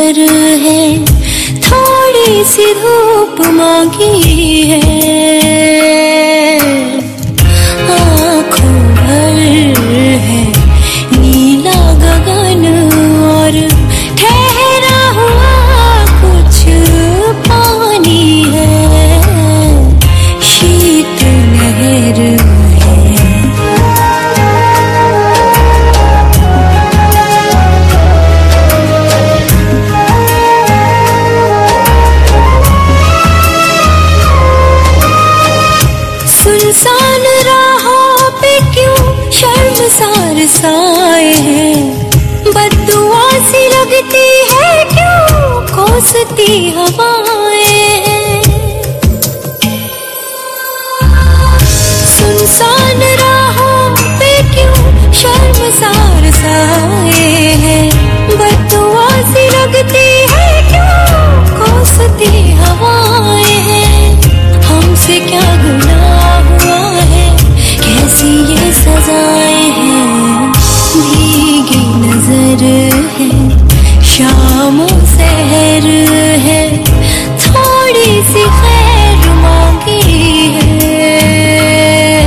नजर है, थोड़ी सी धूप मांगी है, आँखों भर है नीला गगन और ठहरा हुआ कुछ पानी है, शीत लहर सुनसान राहों पे क्यों शर्मसार साए हैं, बद्दुआ सी लगती है क्यों कोसती हवाएं हैं, सुनसान राहों पे क्यों शर्मसार साए हैं, बद्दुआ सी लगती है क्यों कोसती हवाएं हैं, हमसे क्या गुनाह हुआ है, कैसी ये सजाएं हैं, भीगी नजर है, शामों सहर है, थोड़ी सी खैर मांगी है,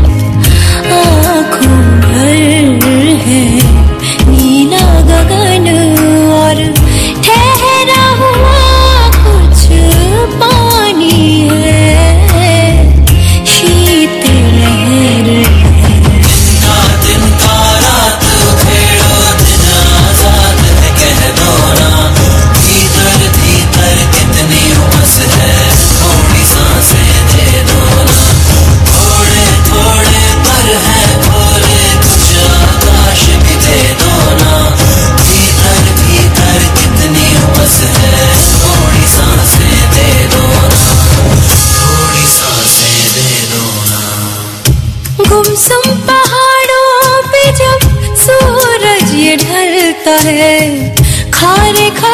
आँखों भर है नीला गगन और ठहरा हुआ कुछ पानी है, शीत लहर है। दिन का रात भेड़ो दिन आजाद है, कह दो ना भीतर भीतर कितनी उमस है, थोड़ी सांसें दे दो ना, थोड़े थोड़े पर है भोले कुछ आकाश भी दे दो ना, भीतर भीतर कितनी उमस है, थोड़ी सांसें दे दो ना, थोड़ी सांसें दे दो ना। गुमसुम पहाड़ों पे जब सूरज ये ढलता है, खारे